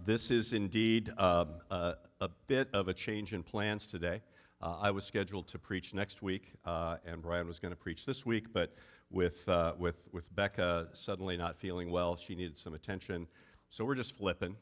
This is indeed a bit of a change in plans today. I was scheduled to preach next week, and Brian was going to preach this week, but with Becca suddenly not feeling well, she needed some attention, so we're just flipping.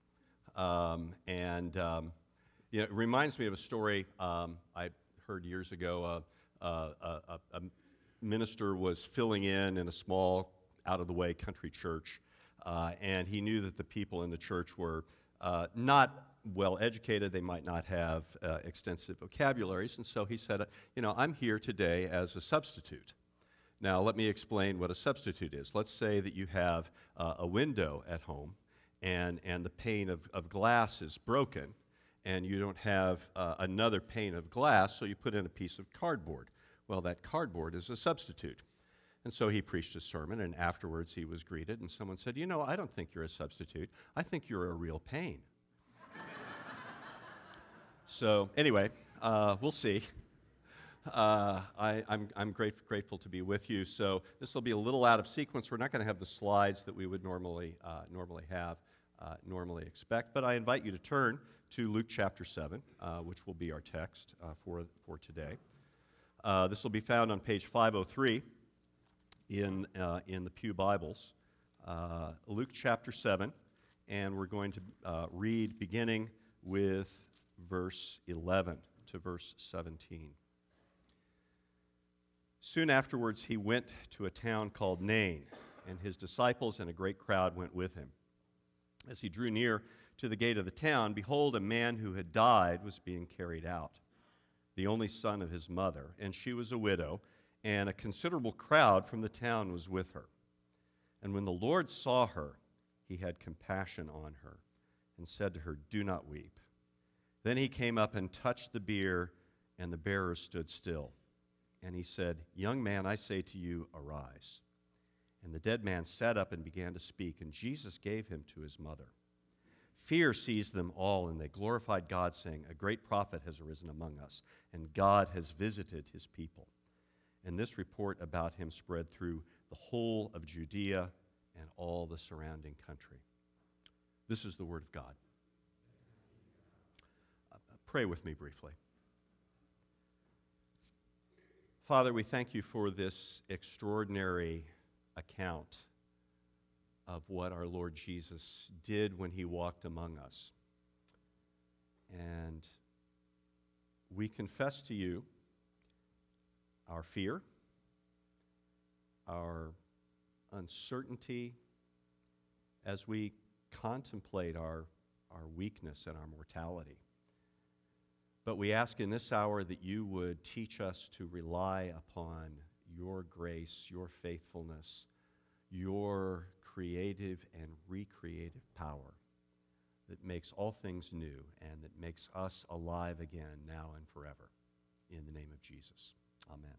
It reminds me of a story I heard years ago. A minister was filling in a small, out-of-the-way country church, and he knew that the people in the church were not well educated. They might not have extensive vocabularies, and so he said, I'm here today as a substitute. Now, let me explain what a substitute is. Let's say that you have a window at home, and the pane of glass is broken, and you don't have another pane of glass, so you put in a piece of cardboard. Well, that cardboard is a substitute. And so he preached a sermon, and afterwards he was greeted, and someone said, I don't think you're a substitute. I think you're a real pain. So anyway, we'll see. I'm grateful to be with you. So this will be a little out of sequence. We're not going to have the slides that we would normally expect, but I invite you to turn to Luke chapter 7, which will be our text for today. This will be found on page 503 in the Pew Bibles, Luke chapter 7, and we're going to read beginning with verse 11 to verse 17. Soon afterwards he went to a town called Nain, and his disciples and a great crowd went with him. As he drew near to the gate of the town, behold, a man who had died was being carried out, the only son of his mother, and she was a widow, and a considerable crowd from the town was with her. And when the Lord saw her, he had compassion on her, and said to her, "Do not weep." Then he came up and touched the bier, and the bearer stood still. And he said, "Young man, I say to you, arise." And the dead man sat up and began to speak, and Jesus gave him to his mother. Fear seized them all, and they glorified God, saying, "A great prophet has arisen among us, and God has visited his people." And this report about him spread through the whole of Judea and all the surrounding country. This is the word of God. Pray with me briefly. Father, we thank you for this extraordinary account of what our Lord Jesus did when he walked among us. And we confess to you our fear, our uncertainty as we contemplate our weakness and our mortality. But we ask in this hour that you would teach us to rely upon your grace, your faithfulness, your creative and recreative power that makes all things new and that makes us alive again now and forever. In the name of Jesus. Amen.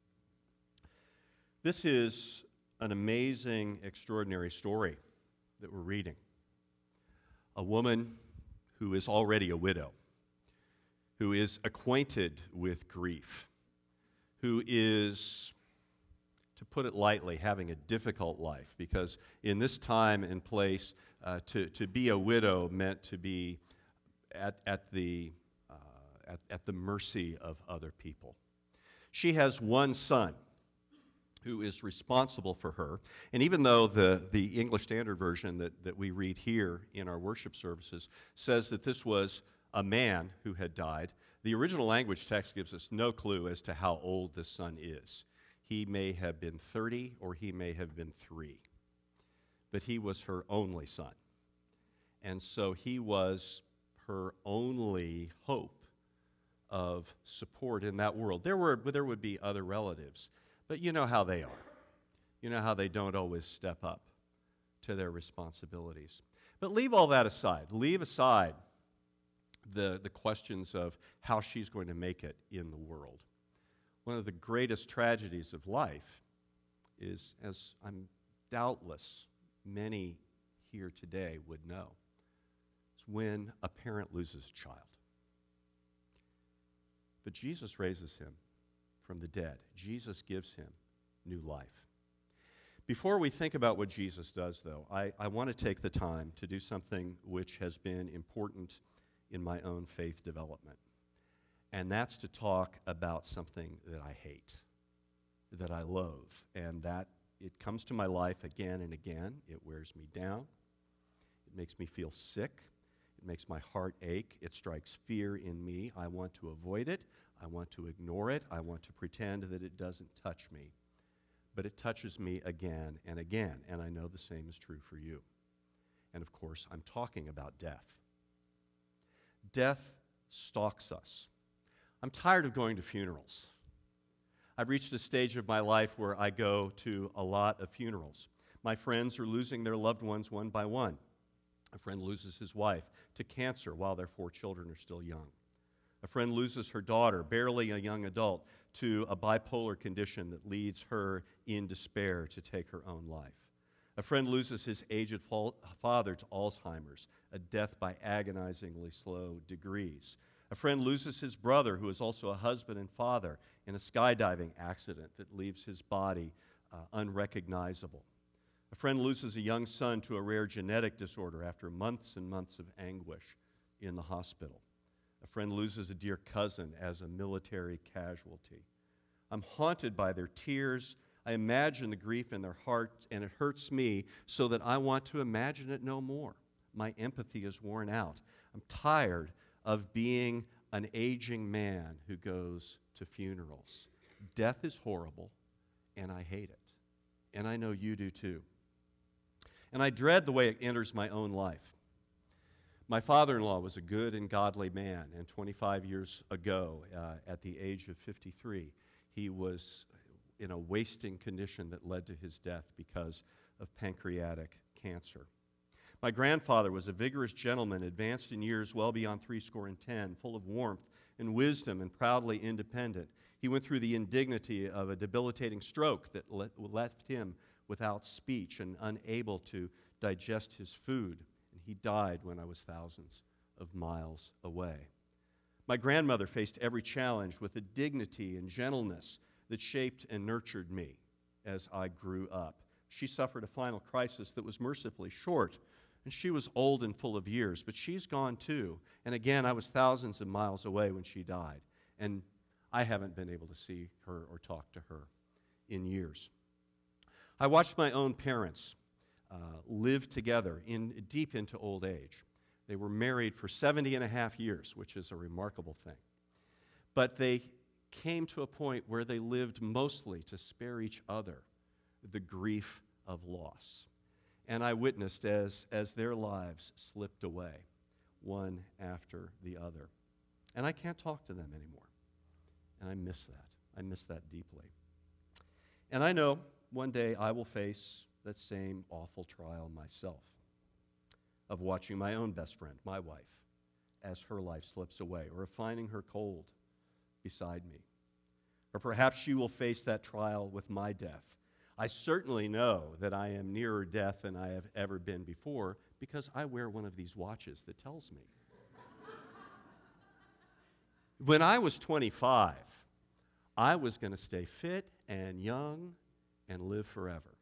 This is an amazing, extraordinary story that we're reading. A woman who is already a widow, who is acquainted with grief, who is, to put it lightly, having a difficult life, because in this time and place, to be a widow meant to be at the mercy of other people. She has one son who is responsible for her. And even though the English Standard Version that we read here in our worship services says that this was a man who had died, the original language text gives us no clue as to how old this son is. He may have been 30 or he may have been 3. But he was her only son. And so he was her only hope of support in that world. There would be other relatives, but you know how they are. You know how they don't always step up to their responsibilities. But leave all that aside. Leave aside the questions of how she's going to make it in the world. One of the greatest tragedies of life is, as I'm doubtless many here today would know, is when a parent loses a child. But Jesus raises him from the dead. Jesus gives him new life. Before we think about what Jesus does, though, I want to take the time to do something which has been important in my own faith development. And that's to talk about something that I hate, that I loathe, and that it comes to my life again and again. It wears me down. It makes me feel sick. It makes my heart ache. It strikes fear in me. I want to avoid it. I want to ignore it. I want to pretend that it doesn't touch me. But it touches me again and again, and I know the same is true for you. And of course, I'm talking about death. Death stalks us. I'm tired of going to funerals. I've reached a stage of my life where I go to a lot of funerals. My friends are losing their loved ones one by one. A friend loses his wife to cancer while their 4 children are still young. A friend loses her daughter, barely a young adult, to a bipolar condition that leads her in despair to take her own life. A friend loses his aged father to Alzheimer's, a death by agonizingly slow degrees. A friend loses his brother, who is also a husband and father, in a skydiving accident that leaves his body unrecognizable. A friend loses a young son to a rare genetic disorder after months and months of anguish in the hospital. A friend loses a dear cousin as a military casualty. I'm haunted by their tears. I imagine the grief in their heart, and it hurts me so that I want to imagine it no more. My empathy is worn out. I'm tired of being an aging man who goes to funerals. Death is horrible, and I hate it. And I know you do too. And I dread the way it enters my own life. My father-in-law was a good and godly man, and 25 years ago, at the age of 53, he was in a wasting condition that led to his death because of pancreatic cancer. My grandfather was a vigorous gentleman, advanced in years well beyond 70, full of warmth and wisdom and proudly independent. He went through the indignity of a debilitating stroke that left him without speech and unable to digest his food. He died when I was thousands of miles away. My grandmother faced every challenge with a dignity and gentleness that shaped and nurtured me as I grew up. She suffered a final crisis that was mercifully short, and she was old and full of years, but she's gone too. And again, I was thousands of miles away when she died, and I haven't been able to see her or talk to her in years. I watched my own parents live together deep into old age. They were married for 70 and a half years, which is a remarkable thing. But they came to a point where they lived mostly to spare each other the grief of loss. And I witnessed as their lives slipped away, one after the other. And I can't talk to them anymore. And I miss that. I miss that deeply. And I know one day I will face that same awful trial myself of watching my own best friend, my wife, as her life slips away, or of finding her cold beside me. Or perhaps she will face that trial with my death. I certainly know that I am nearer death than I have ever been before because I wear one of these watches that tells me. When I was 25, I was going to stay fit and young and live forever.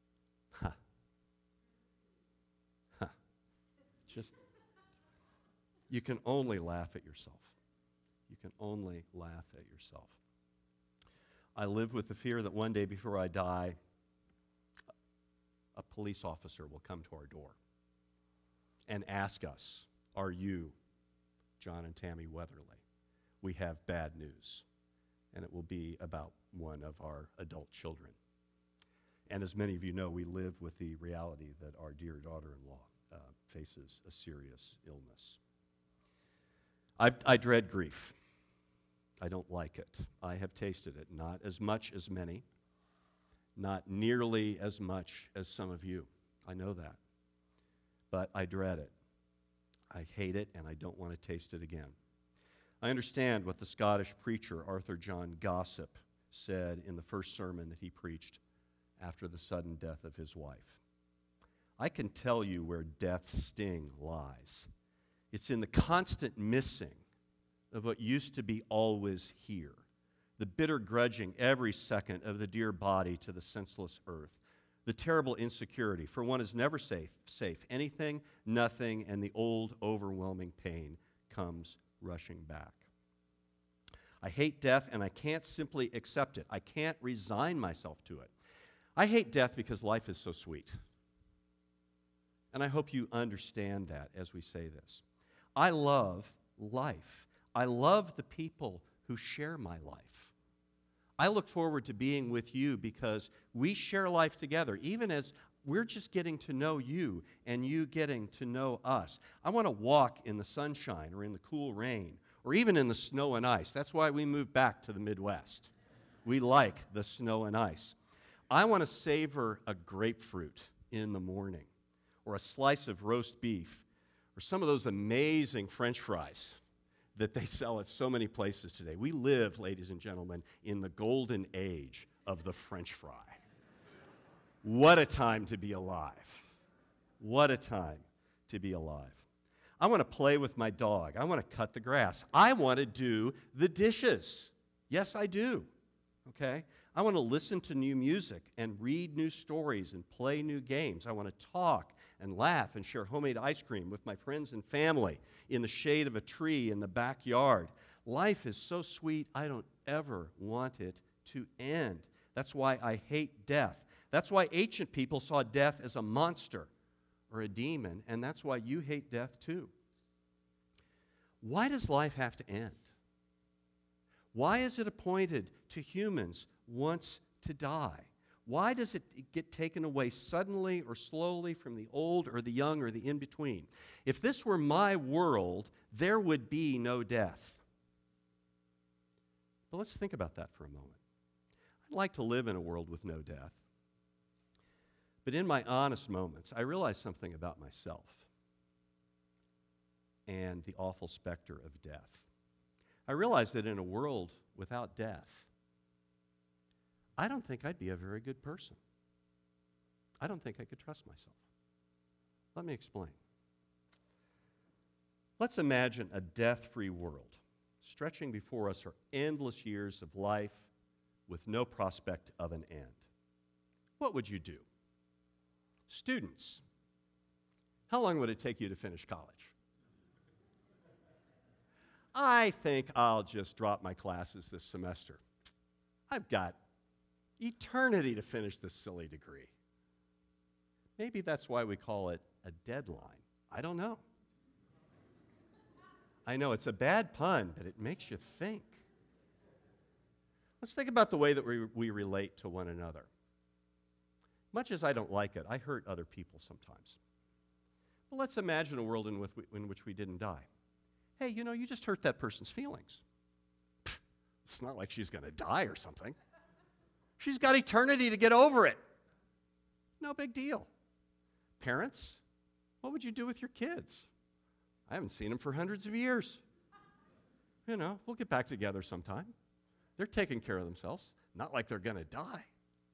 Just, you can only laugh at yourself. You can only laugh at yourself. I lived with the fear that one day before I die, a police officer will come to our door and ask us, "Are you John and Tammy Weatherly? We have bad news." And it will be about one of our adult children. And as many of you know, we live with the reality that our dear daughter-in-law faces a serious illness. I dread grief. I don't like it. I have tasted it, not as much as many, not nearly as much as some of you. I know that. But I dread it. I hate it, and I don't want to taste it again. I understand what the Scottish preacher Arthur John Gossip said in the first sermon that he preached after the sudden death of his wife. I can tell you where death's sting lies. It's in the constant missing of what used to be always here, the bitter grudging every second of the dear body to the senseless earth, the terrible insecurity, for one is never safe. Anything, nothing, and the old overwhelming pain comes rushing back. I hate death, and I can't simply accept it. I can't resign myself to it. I hate death because life is so sweet. And I hope you understand that as we say this. I love life. I love the people who share my life. I look forward to being with you because we share life together, even as we're just getting to know you and you getting to know us. I want to walk in the sunshine or in the cool rain or even in the snow and ice. That's why we moved back to the Midwest. We like the snow and ice. I want to savor a grapefruit in the morning or a slice of roast beef or some of those amazing French fries that they sell at so many places today. We live, ladies and gentlemen, in the golden age of the French fry. What a time to be alive. What a time to be alive. I want to play with my dog. I want to cut the grass. I want to do the dishes. Yes, I do. Okay? I want to listen to new music and read new stories and play new games. I want to talk and laugh and share homemade ice cream with my friends and family in the shade of a tree in the backyard. Life is so sweet, I don't ever want it to end. That's why I hate death. That's why ancient people saw death as a monster or a demon, and that's why you hate death too. Why does life have to end? Why is it appointed to humans once to die? Why does it get taken away suddenly or slowly from the old or the young or the in-between? If this were my world, there would be no death. But let's think about that for a moment. I'd like to live in a world with no death. But in my honest moments, I realize something about myself and the awful specter of death. I realize that in a world without death, I don't think I'd be a very good person. I don't think I could trust myself. Let me explain. Let's imagine a death-free world. Stretching before us are endless years of life with no prospect of an end. What would you do? Students, how long would it take you to finish college? I think I'll just drop my classes this semester. I've got eternity to finish this silly degree. Maybe that's why we call it a deadline. I don't know. I know it's a bad pun, but it makes you think. Let's think about the way that we relate to one another. Much as I don't like it, I hurt other people sometimes. Well, let's imagine a world in which we didn't die. Hey, you just hurt that person's feelings. It's not like she's going to die or something. She's got eternity to get over it. No big deal. Parents, what would you do with your kids? I haven't seen them for hundreds of years. We'll get back together sometime. They're taking care of themselves. Not like they're going to die.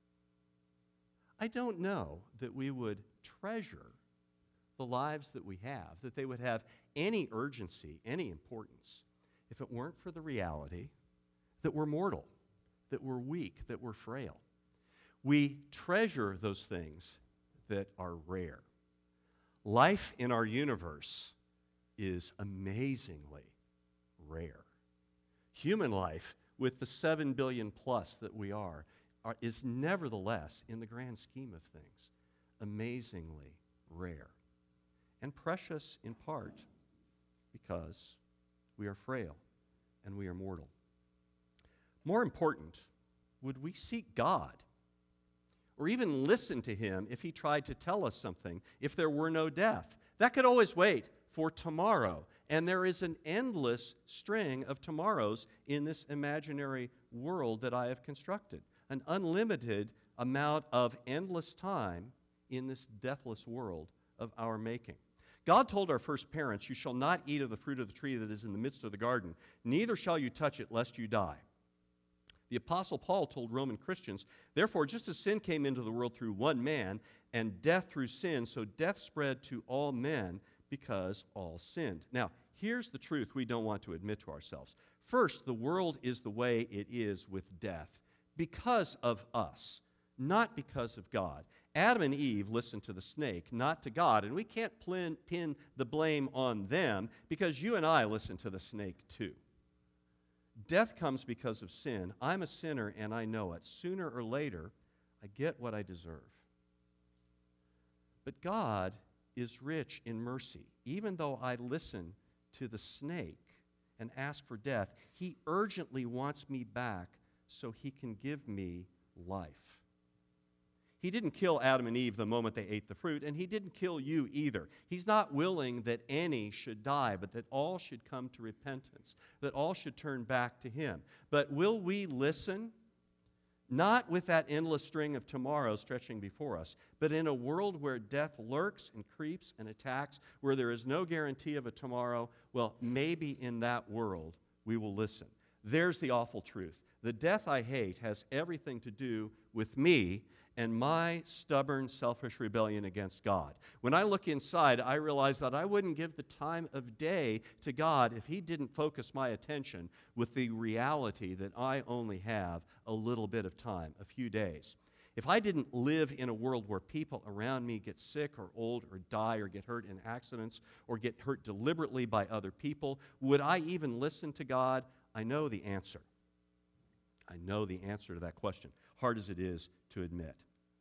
I don't know that we would treasure the lives that we have, that they would have any urgency, any importance, if it weren't for the reality that we're mortal, that we're weak, that we're frail. We treasure those things that are rare. Life in our universe is amazingly rare. Human life, with the 7 billion plus that we are, is nevertheless, in the grand scheme of things, amazingly rare and precious in part because we are frail and we are mortal. More important, would we seek God or even listen to him if he tried to tell us something if there were no death? That could always wait for tomorrow. And there is an endless string of tomorrows in this imaginary world that I have constructed. An unlimited amount of endless time in this deathless world of our making. God told our first parents, "You shall not eat of the fruit of the tree that is in the midst of the garden, neither shall you touch it, lest you die." The Apostle Paul told Roman Christians, "Therefore, just as sin came into the world through one man, and death through sin, so death spread to all men because all sinned." Now, here's the truth we don't want to admit to ourselves. First, the world is the way it is with death because of us, not because of God. Adam and Eve listened to the snake, not to God, and we can't pin the blame on them because you and I listen to the snake too. Death comes because of sin. I'm a sinner and I know it. Sooner or later, I get what I deserve. But God is rich in mercy. Even though I listen to the snake and ask for death, he urgently wants me back so he can give me life. He didn't kill Adam and Eve the moment they ate the fruit, and he didn't kill you either. He's not willing that any should die, but that all should come to repentance, that all should turn back to him. But will we listen? Not with that endless string of tomorrow stretching before us, but in a world where death lurks and creeps and attacks, where there is no guarantee of a tomorrow, well, maybe in that world we will listen. There's the awful truth. The death I hate has everything to do with me and my stubborn, selfish rebellion against God. When I look inside, I realize that I wouldn't give the time of day to God if he didn't focus my attention with the reality that I only have a little bit of time, a few days. If I didn't live in a world where people around me get sick or old or die or get hurt in accidents or get hurt deliberately by other people, would I even listen to God? I know the answer. I know the answer to that question, hard as it is to admit.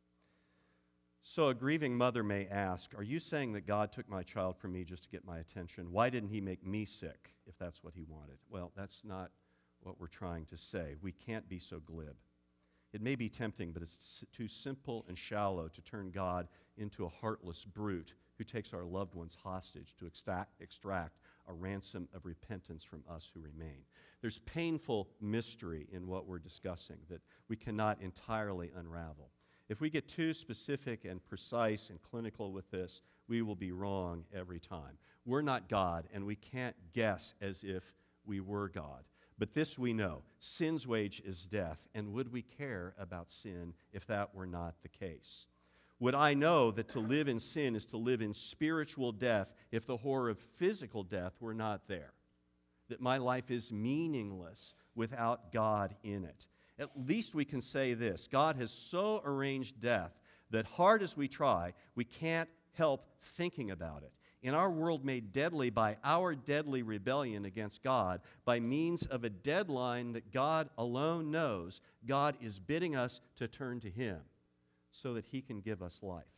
So a grieving mother may ask, are you saying that God took my child from me just to get my attention? Why didn't he make me sick if that's what he wanted? Well, that's not what we're trying to say. We can't be so glib. It may be tempting, but it's too simple and shallow to turn God into a heartless brute who takes our loved ones hostage to extract a ransom of repentance from us who remain. There's painful mystery in what we're discussing that we cannot entirely unravel. If we get too specific and precise and clinical with this, we will be wrong every time. We're not God, and we can't guess as if we were God. But this we know, sin's wage is death, and would we care about sin if that were not the case? Would I know that to live in sin is to live in spiritual death if the horror of physical death were not there? That my life is meaningless without God in it? At least we can say this: God has so arranged death that hard as we try, we can't help thinking about it. In our world made deadly by our deadly rebellion against God, by means of a deadline that God alone knows, God is bidding us to turn to him so that he can give us life.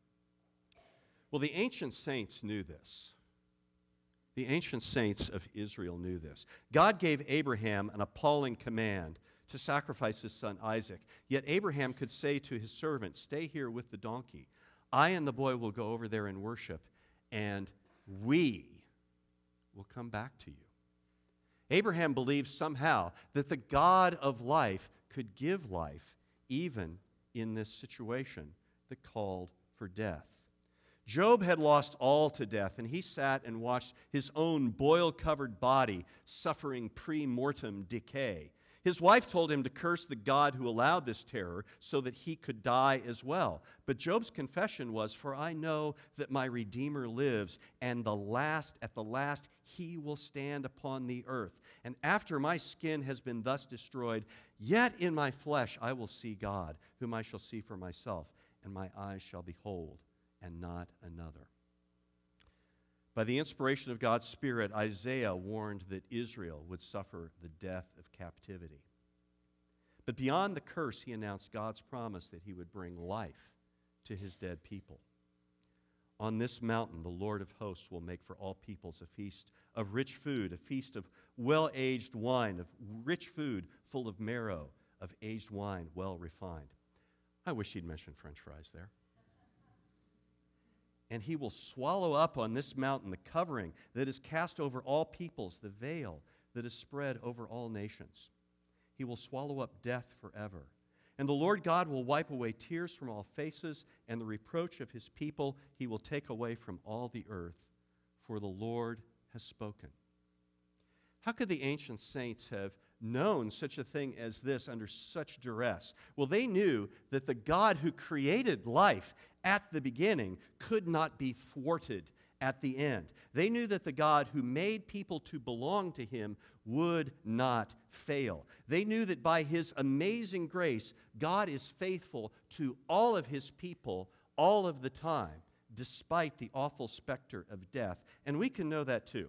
Well, the ancient saints knew this. The ancient saints of Israel knew this. God gave Abraham an appalling command to sacrifice his son Isaac. Yet Abraham could say to his servant, stay here with the donkey. I and the boy will go over there and worship, and we will come back to you. Abraham believed somehow that the God of life could give life even in this situation that called for death. Job had lost all to death, and he sat and watched his own boil-covered body suffering pre-mortem decay. His wife told him to curse the God who allowed this terror so that he could die as well. But Job's confession was, for I know that my Redeemer lives, and at the last he will stand upon the earth. And after my skin has been thus destroyed, yet in my flesh I will see God, whom I shall see for myself, and my eyes shall behold, and not another. By the inspiration of God's Spirit, Isaiah warned that Israel would suffer the death of captivity. But beyond the curse, he announced God's promise that he would bring life to his dead people. On this mountain, the Lord of hosts will make for all peoples a feast of rich food, a feast of well-aged wine, of rich food full of marrow, of aged wine well refined. I wish he'd mentioned French fries there. And he will swallow up on this mountain the covering that is cast over all peoples, the veil that is spread over all nations. He will swallow up death forever. And the Lord God will wipe away tears from all faces, and the reproach of his people he will take away from all the earth, for the Lord has spoken. How could the ancient saints have known such a thing as this under such duress? Well, they knew that the God who created life at the beginning could not be thwarted at the end. They knew that the God who made people to belong to him would not fail. They knew that by his amazing grace, God is faithful to all of his people all of the time, despite the awful specter of death. And we can know that too.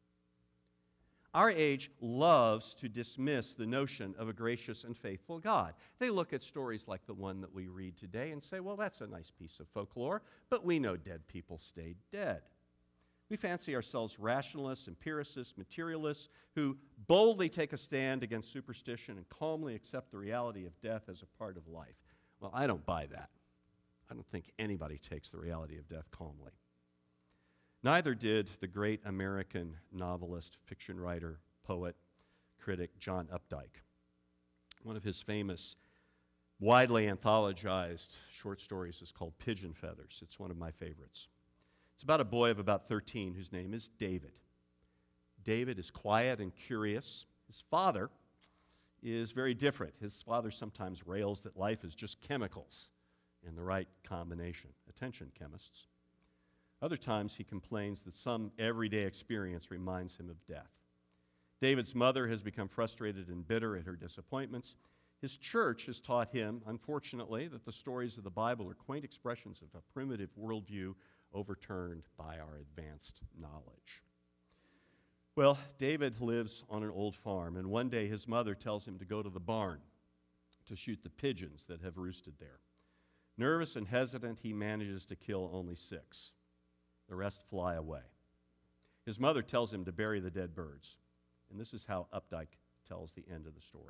Our age loves to dismiss the notion of a gracious and faithful God. They look at stories like the one that we read today and say, well, that's a nice piece of folklore, but we know dead people stayed dead. We fancy ourselves rationalists, empiricists, materialists who boldly take a stand against superstition and calmly accept the reality of death as a part of life. Well, I don't buy that. I don't think anybody takes the reality of death calmly. Neither did the great American novelist, fiction writer, poet, critic John Updike. One of his famous, widely anthologized short stories is called Pigeon Feathers. It's one of my favorites. It's about a boy of about 13 whose name is David. David is quiet and curious. His father is very different. His father sometimes rails that life is just chemicals in the right combination. Attention, chemists. Other times he complains that some everyday experience reminds him of death. David's mother has become frustrated and bitter at her disappointments. His church has taught him, unfortunately, that the stories of the Bible are quaint expressions of a primitive worldview overturned by our advanced knowledge. Well, David lives on an old farm, and one day his mother tells him to go to the barn to shoot the pigeons that have roosted there. Nervous and hesitant, he manages to kill only 6. The rest fly away. His mother tells him to bury the dead birds, and this is how Updike tells the end of the story.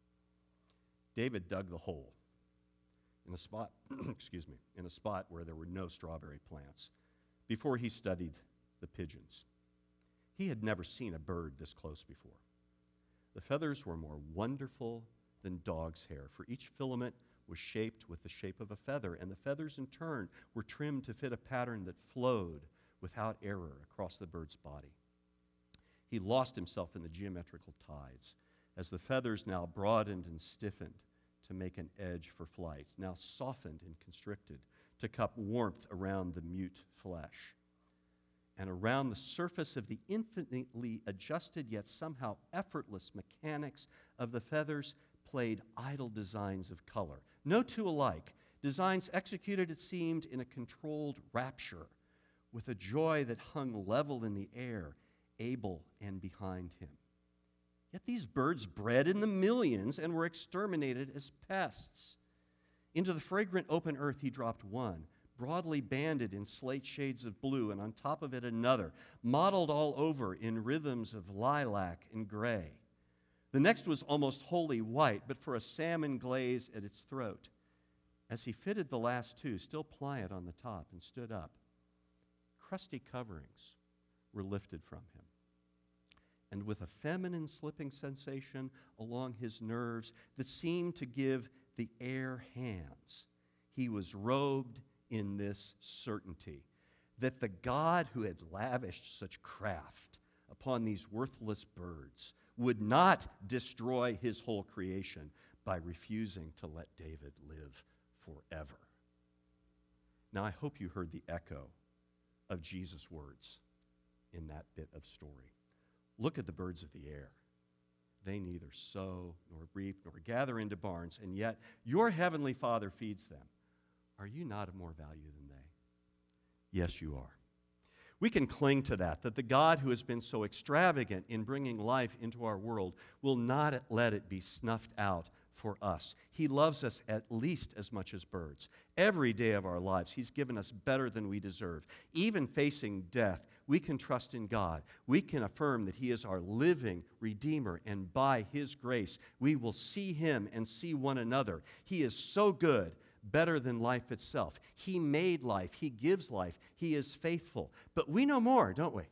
David dug the hole in a spot, in a spot where there were no strawberry plants before he studied the pigeons. He had never seen a bird this close before. The feathers were more wonderful than dog's hair, for each filament was shaped with the shape of a feather, and the feathers in turn were trimmed to fit a pattern that flowed without error across the bird's body. He lost himself in the geometrical tides as the feathers now broadened and stiffened to make an edge for flight, now softened and constricted to cup warmth around the mute flesh. And around the surface of the infinitely adjusted yet somehow effortless mechanics of the feathers played idle designs of color. No two alike, designs executed, it seemed, in a controlled rapture, with a joy that hung level in the air, able and behind him. Yet these birds bred in the millions and were exterminated as pests. Into the fragrant open earth he dropped one, broadly banded in slate shades of blue, and on top of it another, mottled all over in rhythms of lilac and gray. The next was almost wholly white, but for a salmon glaze at its throat. As he fitted the last 2, still pliant on the top, and stood up, crusty coverings were lifted from him. And with a feminine slipping sensation along his nerves that seemed to give the air hands, he was robed in this certainty that the God who had lavished such craft upon these worthless birds would not destroy his whole creation by refusing to let David live forever. Now, I hope you heard the echo of Jesus' words in that bit of story. Look at the birds of the air. They neither sow nor reap nor gather into barns, and yet your heavenly Father feeds them. Are you not of more value than they? Yes, you are. We can cling to that the God who has been so extravagant in bringing life into our world will not let it be snuffed out for us. He loves us at least as much as birds. Every day of our lives, He's given us better than we deserve. Even facing death, we can trust in God. We can affirm that He is our living Redeemer, and by His grace, we will see Him and see one another. He is so good, better than life itself. He made life. He gives life. He is faithful. But we know more, don't we?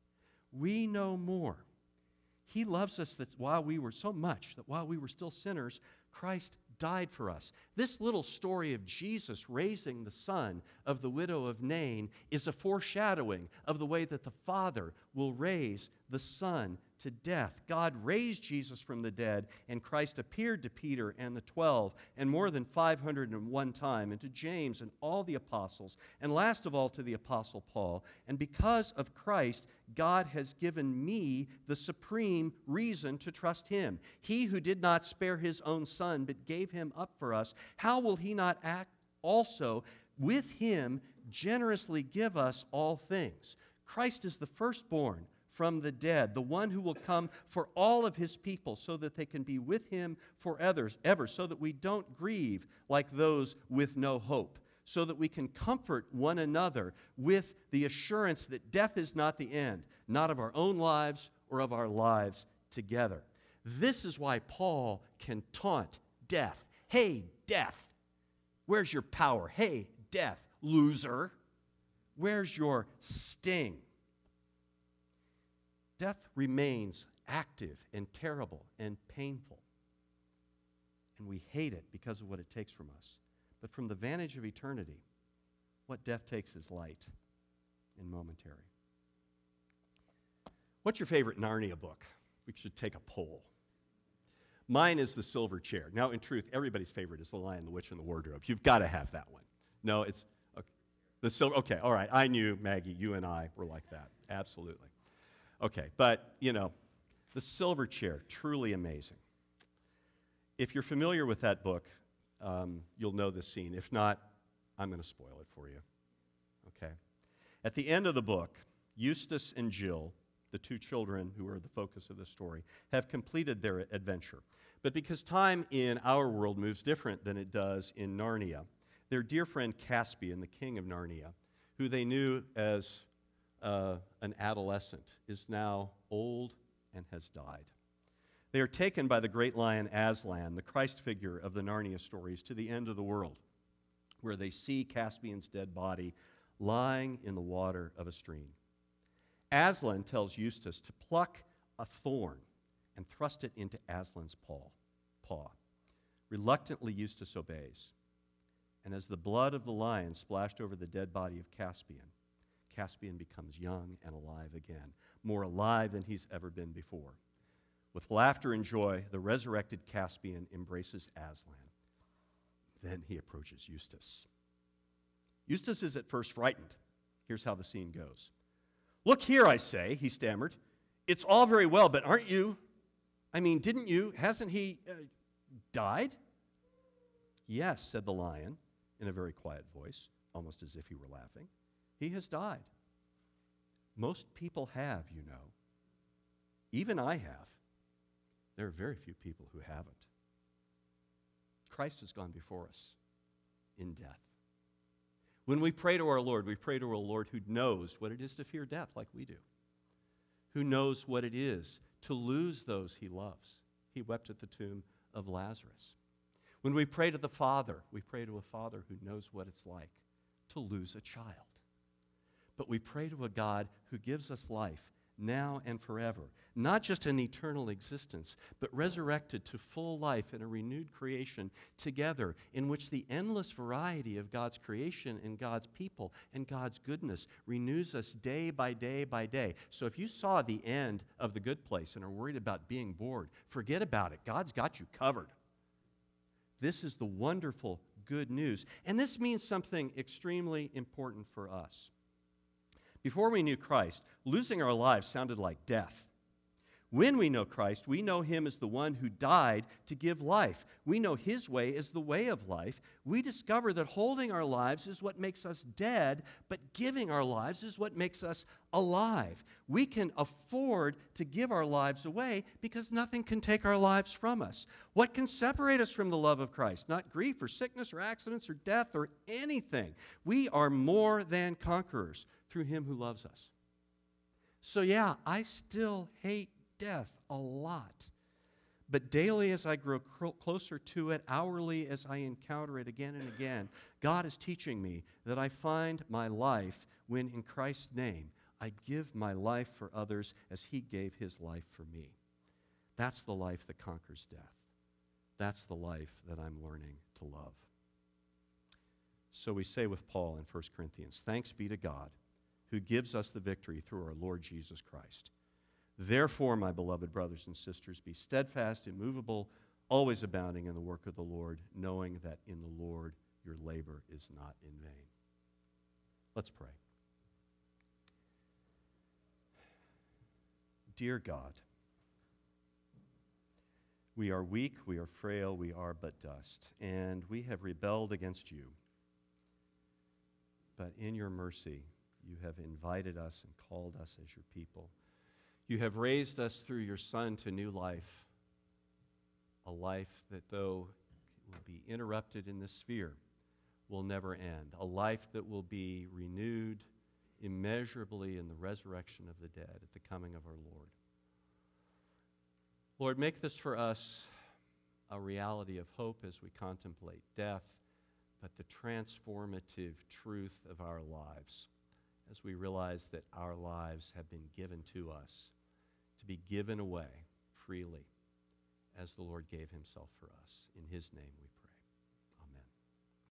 We know more. He loves us that while we were still sinners, Christ died for us. This little story of Jesus raising the son of the widow of Nain is a foreshadowing of the way that the Father will raise the Son to death. God raised Jesus from the dead, and Christ appeared to Peter and the 12, and more than 501 times, and to James and all the apostles, and last of all to the apostle Paul. And because of Christ, God has given me the supreme reason to trust him. He who did not spare his own son, but gave him up for us, how will he not act also with him generously give us all things? Christ is the firstborn from the dead, the one who will come for all of his people, so that they can be with him forever, so that we don't grieve like those with no hope, so that we can comfort one another with the assurance that death is not the end, not of our own lives or of our lives together. This is why Paul can taunt death. Hey, death, where's your power? Hey, death, loser, where's your sting? Death remains active and terrible and painful, and we hate it because of what it takes from us. But from the vantage of eternity, what death takes is light and momentary. What's your favorite Narnia book? We should take a poll. Mine is The Silver Chair. Now, in truth, everybody's favorite is The Lion, the Witch, and the Wardrobe. You've got to have that one. No, it's okay. The Silver. Okay, all right. I knew, Maggie, you and I were like that. Absolutely. Okay, but, The Silver Chair, truly amazing. If you're familiar with that book, you'll know this scene. If not, I'm going to spoil it for you. Okay? At the end of the book, Eustace and Jill, the two children who are the focus of the story, have completed their adventure. But because time in our world moves different than it does in Narnia, their dear friend Caspian, the king of Narnia, who they knew as an adolescent, is now old and has died. They are taken by the great lion Aslan, the Christ figure of the Narnia stories, to the end of the world, where they see Caspian's dead body lying in the water of a stream. Aslan tells Eustace to pluck a thorn and thrust it into Aslan's paw. Reluctantly, Eustace obeys. And as the blood of the lion splashed over the dead body of Caspian, Caspian becomes young and alive again, more alive than he's ever been before. With laughter and joy, the resurrected Caspian embraces Aslan. Then he approaches Eustace. Eustace is at first frightened. Here's how the scene goes. "Look here, I say," he stammered. "It's all very well, but didn't you, hasn't he died?" "Yes," said the lion in a very quiet voice, almost as if he were laughing. "He has died. Most people have, you know. Even I have. There are very few people who haven't. Christ has gone before us in death. When we pray to our Lord, we pray to a Lord who knows what it is to fear death like we do, who knows what it is to lose those he loves. He wept at the tomb of Lazarus. When we pray to the Father, we pray to a Father who knows what it's like to lose a child. But we pray to a God who gives us life now and forever, not just an eternal existence, but resurrected to full life in a renewed creation together, in which the endless variety of God's creation and God's people and God's goodness renews us day by day by day. So if you saw the end of The Good Place and are worried about being bored, forget about it. God's got you covered. This is the wonderful good news. And this means something extremely important for us. Before we knew Christ, losing our lives sounded like death. When we know Christ, we know him as the one who died to give life. We know his way as the way of life. We discover that holding our lives is what makes us dead, but giving our lives is what makes us alive. We can afford to give our lives away because nothing can take our lives from us. What can separate us from the love of Christ? Not grief or sickness or accidents or death or anything. We are more than conquerors through him who loves us. So yeah, I still hate death a lot. But daily as I grow closer to it, hourly as I encounter it again and again, God is teaching me that I find my life when in Christ's name I give my life for others as he gave his life for me. That's the life that conquers death. That's the life that I'm learning to love. So we say with Paul in 1 Corinthians, thanks be to God who gives us the victory through our Lord Jesus Christ. Therefore, my beloved brothers and sisters, be steadfast, immovable, always abounding in the work of the Lord, knowing that in the Lord your labor is not in vain. Let's pray. Dear God, we are weak, we are frail, we are but dust, and we have rebelled against you. But in your mercy, you have invited us and called us as your people. You have raised us through your Son to new life, a life that, though it will be interrupted in this sphere, will never end, a life that will be renewed immeasurably in the resurrection of the dead at the coming of our Lord. Lord, make this for us a reality of hope as we contemplate death, but the transformative truth of our lives as we realize that our lives have been given to us to be given away freely as the Lord gave himself for us. In his name we